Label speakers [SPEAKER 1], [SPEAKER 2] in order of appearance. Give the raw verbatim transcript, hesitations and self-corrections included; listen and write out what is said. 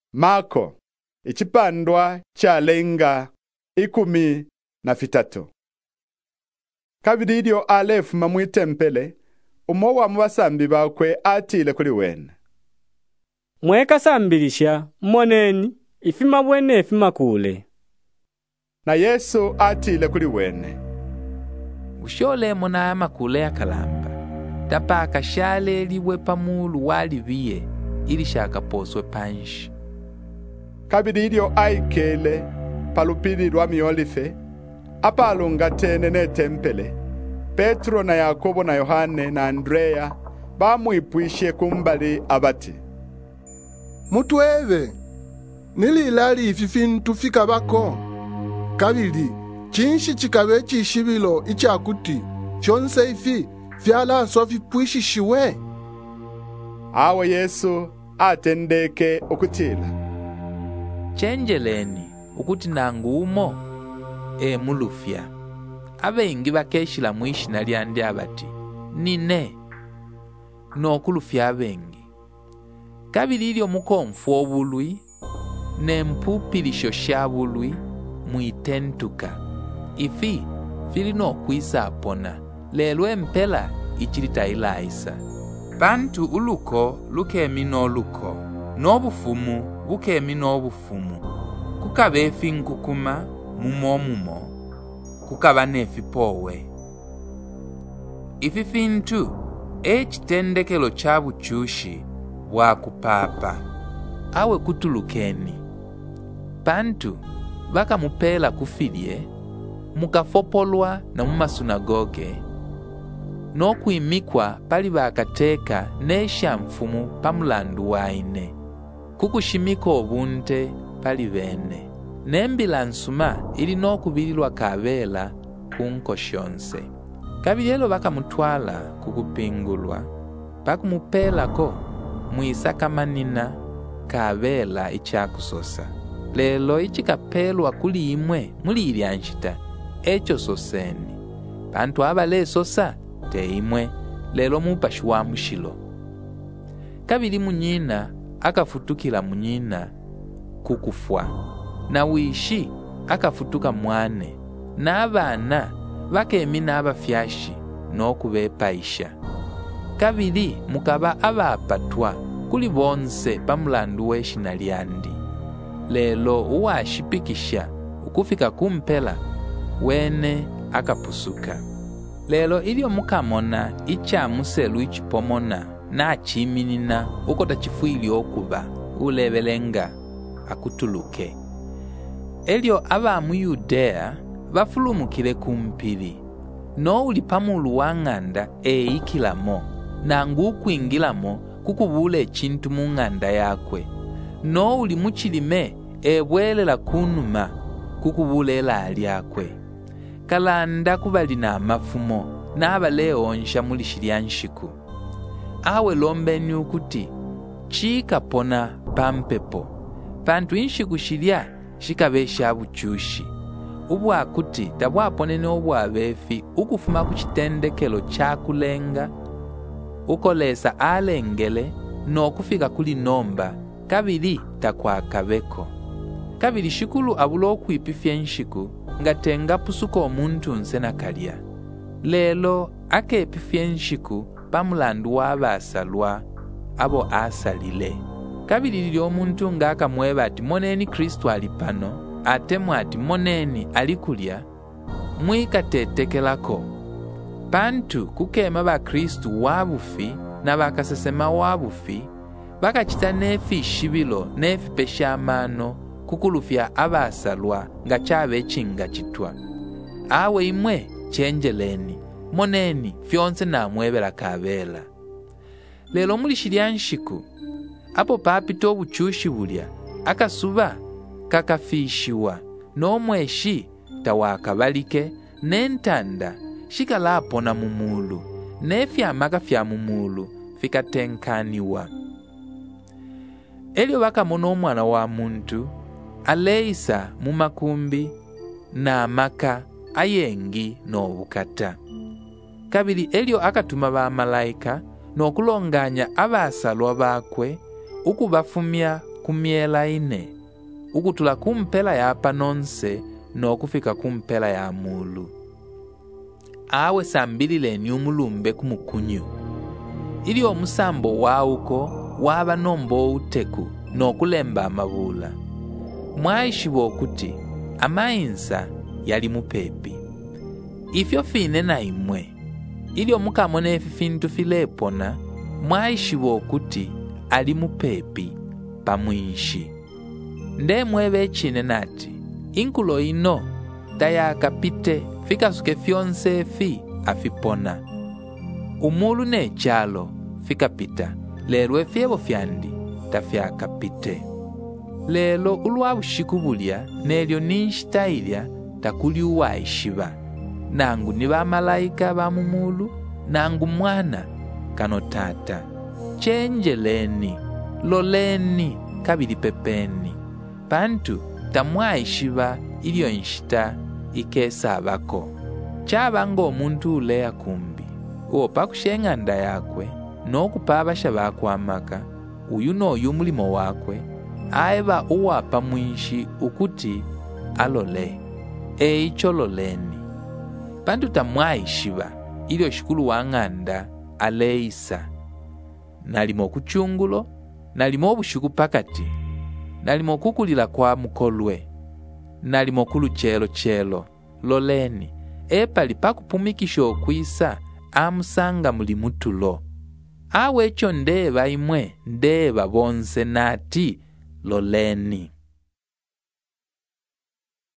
[SPEAKER 1] Marko ichipandwa chalenga ikumi na fitatu. Kabili ilyo alefuma mwitempele, umo wa mubasambi bakwe atile kuli wene.
[SPEAKER 2] Mwekasambilisha moneni ifima bwene ifima kule.
[SPEAKER 1] Na Yesu atile kuli wene.
[SPEAKER 3] Ushole mona makule ya kalamba. Tapa akashale liwe pamulu wali viye ili shaka poswe panshi.
[SPEAKER 1] Kabili ilyo aikele palupili lwa miolife, apa alunga tene ne tempele. Petro na Yakobo na Yohane na Andrea bamwipwishe kumbali abati,
[SPEAKER 4] Mutwebe, nililali ifi fintu fikabako. Kabili, chinshi chikabe chishibilo ichakuti, fyonse ifi fyalaswa vipwishishiwe.
[SPEAKER 1] Awo Yesu atendeke okutila.
[SPEAKER 3] Chenjeleni ukuti nangu umo e mulufya. Abengi bakeshila mwishina lyandi abati nine no kulufya abengi. Kabili ilyo mukomfu obulwi ne mpupilisho shabulwi mwitentuka. Ifi fili no kwisa apona lelwe mpela ichilita ilaisa. Bantu uluko lukemi no luko nobufumu bukemi no bufumu. Kukaba efi nkukuma mumo mumo kukaba nefi powe. Ifi fintu echitendekelo chabu chushi wakupapa awe kutulukeni. Pantu baka mupela kufilye mukafopolwa na mumasunagoge no kuimikwa pali bakateka nesha mfumu pamulandu waine kukushimika obunte pali bene nembila nsuma ili no kubililwa kabela kunkoshonse. Kabilelo baka mutwala kukupingulwa pakumupelako muisaka manina kabela ichakusosa. Lelo ichikapelwa kuli imwe muli ilyanshita echo soseni. Pantu abale sosa te imwe lelo mupashi wa mushilo. Kabili munyina akafutukila munyina kukufwa na wishi akafutuka mwane na abana bakemi na abafyashi no kubepaisha. Kabili mukaba abapatwa kuli bonse pamulandu weshina lyandi. Lelo uwashipikisha ukufika kumpela wene akapusuka. Lelo ilyo mukamona icha muselu ichipomona na achiminina ukota chifuili okuba ulebelenga akutuluke. Elyo aba mu Yudea bafulumukile kumpili no uli pamulu wanganda eikilamo na ngukwingilamo kukubule chintu mu nganda yakwe no uli muchilime ebwelela kunuma kukubulela alyakwe. Kalanda kubali na amafumo na abaleonsha muli shilyanshiku. Awe lombeni ukuti chika pona pampepo pantu inshiku shilya shikabesha buchushi. Ubu akuti tabwaponene obu abefi ukufuma kuchitendekelo chakulenga ukolesa alengele no kufika kuli nomba kabili takwakabeko. Kabili shikulu abulo kuipifya nshiku ngatenga pusuko omuntu nsena kalya. Lelo ake epifya nshiku pamulandu wabasalwa abo asalile. Kabili lili omuntu ngaka mweba ati moneni Kristo alipano atemu ati moneni alikulya mwikatetekelako. Pantu kukema ba Kristo wabufi na bakasesema wabufi bakachita nefi shibilo nefi peshamano kukulufya abasalwa nga chabe chinga chitwa. Awe imwe chenjeleni moneni fyonse na mwebela kabela. Lelo muli shilyanshiku apo papito obuchushi bulya akasuba kakafishiwa no mweshi tawakabalike nentanda shikalapona mumulu nefya amaka fya mumulu fikatenkaniwa. Elyo bakamona omwana wa muntu aleisa mumakumbi na amaka ayengi no bukata. Kabili elyo akatuma ba malaika no kulonganya abasalwa bakwe ukubafumya kumyela ine ukutula kumpela yapa nonse nokufika kumpela ya mulu. Awe sambilileni umulumbe kumukunyu. Ili omusambo wauko waba nombo uteku nokulemba amabula. Mwaishiwa okuti amainsa yali mupepi. Ifyo fine na imwe. Ili omukamone efi fintu filepona mwaishiwa okuti ali mupepi pamwishi. Nde mwebe chine nati inkulo ino tayakapite fikasuke fyonse fi afipona. Umulu ne chalo fikapita lelo efyebo fyandi tafyakapite. Lelo ulwa bushiku bulya nelyo ninshitailya takuli uwaishiba. Nangu ni bamalayika ba mumulu nangu mwana kano tata. Chenjeleni, loleni kabili pepeni. Pantu tamwaishiba ilyo nshita ikesa abako. Chabanga omuntu ulea kumbi. Uo pakushenga nda yakwe, nokupabasha bako amaka, uyu no yumulimo wakwe, aiba uwapa mwishi ukuti alole. Eicho loleni. Pantu tamwaishiba ilyo shikulu wanganda aleisa. Nalimo kuchungulo, nalimo bushuku pakati, nalimo kukulila kwa mukolwe, nalimo kulu chelo chelo, loleni, epali pakupumikisho kwisa, amusanga muli mutulo. Awe echo ndeba imwe, ndeba bonse nati, loleni.